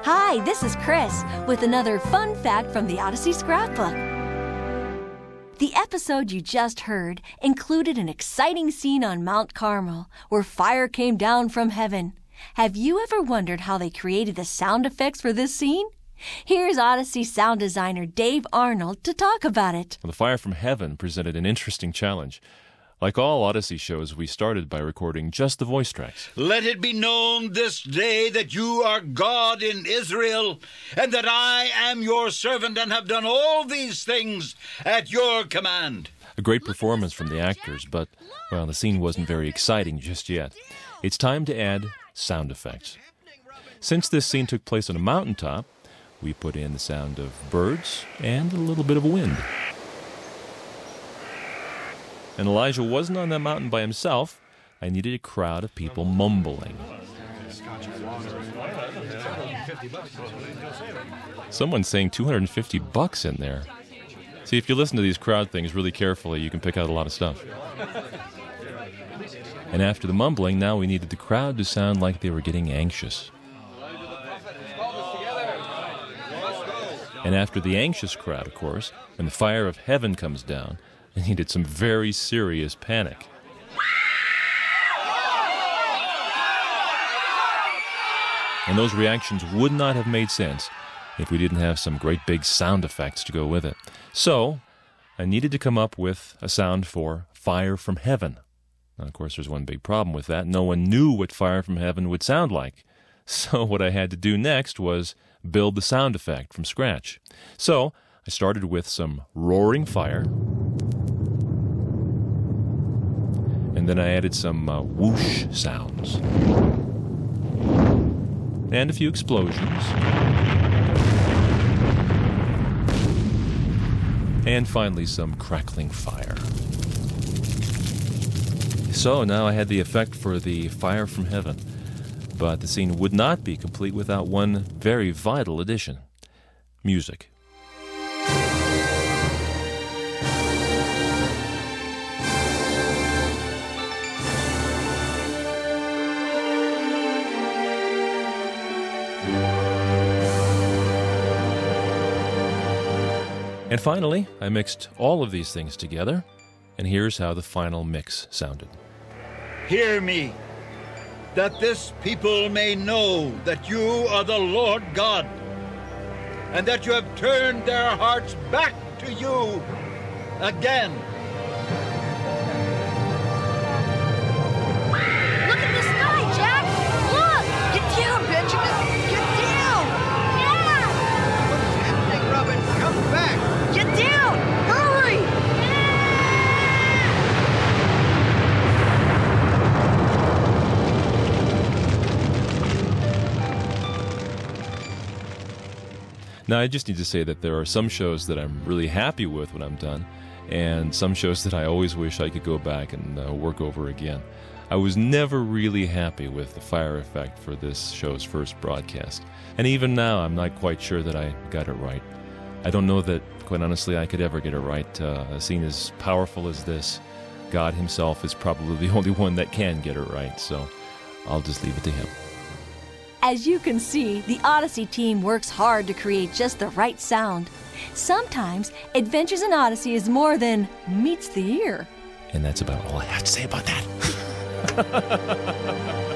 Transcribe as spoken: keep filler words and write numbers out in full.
Hi, this is Chris with another fun fact from the Odyssey Scrapbook. The episode you just heard included an exciting scene on Mount Carmel where fire came down from heaven. Have you ever wondered how they created the sound effects for this scene? Here's Odyssey sound designer Dave Arnold to talk about it. The Fire from Heaven presented an interesting challenge. Like all Odyssey shows, we started by recording just the voice tracks. Let it be known this day that you are God in Israel, and that I am your servant and have done all these things at your command. A great performance from the actors, but, well, the scene wasn't very exciting just yet. It's time to add sound effects. Since this scene took place on a mountaintop, we put in the sound of birds and a little bit of wind. And Elijah wasn't on that mountain by himself. I needed a crowd of people mumbling. Someone's saying two hundred fifty bucks in there. See, if you listen to these crowd things really carefully, you can pick out a lot of stuff. And after the mumbling, now we needed the crowd to sound like they were getting anxious. And after the anxious crowd, of course, when the fire of heaven comes down, I needed some very serious panic. And those reactions would not have made sense if we didn't have some great big sound effects to go with it. So, I needed to come up with a sound for fire from heaven. Now, of course, there's one big problem with that. No one knew what fire from heaven would sound like. So what I had to do next was build the sound effect from scratch. So, I started with some roaring fire. And then I added some uh, whoosh sounds. And a few explosions. And finally some crackling fire. So now I had the effect for the fire from heaven. But the scene would not be complete without one very vital addition: music. And finally, I mixed all of these things together, and here's how the final mix sounded. Hear me, that this people may know that you are the Lord God, and that you have turned their hearts back to you again. Look at the sky, Jack! Look! Get down, Benjamin! Get down! Yeah! What's happening, Robin? Come back! Get down! Hurry! Now, I just need to say that there are some shows that I'm really happy with when I'm done, and some shows that I always wish I could go back and uh, work over again. I was never really happy with the fire effect for this show's first broadcast, and even now I'm not quite sure that I got it right. I don't know that, quite honestly, I could ever get it right. Uh, a scene as powerful as this, God himself is probably the only one that can get it right, so I'll just leave it to him. As you can see, the Odyssey team works hard to create just the right sound. Sometimes, Adventures in Odyssey is more than meets the ear. And that's about all I have to say about that.